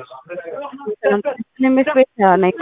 Limit with like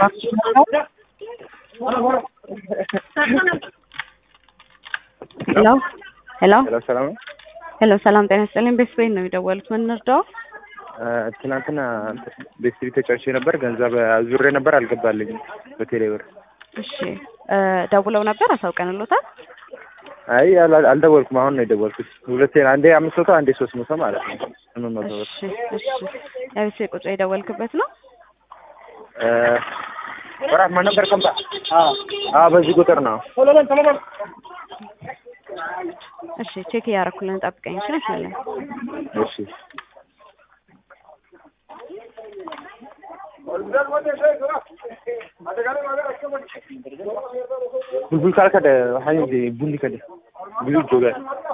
hello hello ሄሎ ሰላም hello ሰላም ጤና ይስጥልኝ ቤስቤት ነው የደወሉት ምን እንርዳው ትናንትና ቤስቤት ተጫውቼ ነበር ገንዘብ አዙሬ ነበር አልገባልኝም በቴሌ ብር እሺ ደውለው ነበር አሳውቀንልዎታል አይ አልደወልኩም አሁን ነው የደወልኩት ሁለቴ አንዴ 500 አንዴ 300 ማለት ነው 800 ብር እሺ እሺ ያው ቁጥር የደወልክበት ነው ወራት ማን ነበር ከምታ በዚህ ቁጥር ነው እሺ ቼክ ያረኩልን ጠብቀኝ እሺ ነሽ እሺ बुलबुल काल का हाई दे बुली का दे बुली जोगा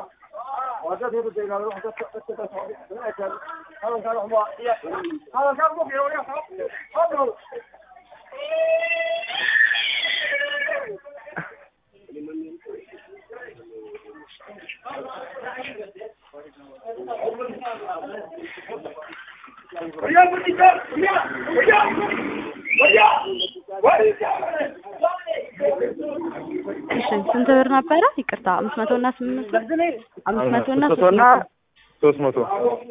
እሺ ስንት ብር ነበረ ይቅርታ 500 እና 800 500 እና 300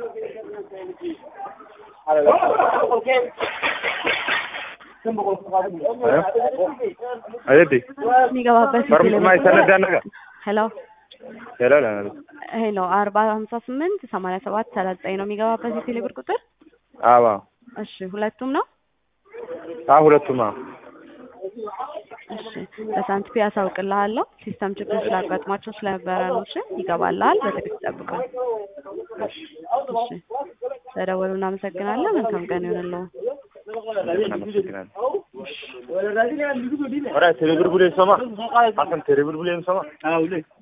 አይዲ የሚገባበት ፈርማይ ሰነዳ ነገር ሄሎ ሄሎ ሄሎ 458 87 39 ነው የሚገባበት የቴሌ ብር ቁጥር አዎ እሺ ሁለቱም ነው ሁለቱም እሺ ለሳንቲፒ ያሳውቅልሃለሁ ሲስተም ችግር ስላጋጥሟቸው ስለነበረ ነው እሺ ይገባልሃል በትዕግስት ጠብቀው እሺ ተደውሉ እናመሰግናለን መልካም ቀን ይሁንልዎ ora televizyonu bile soma hasan televizyonu bile soma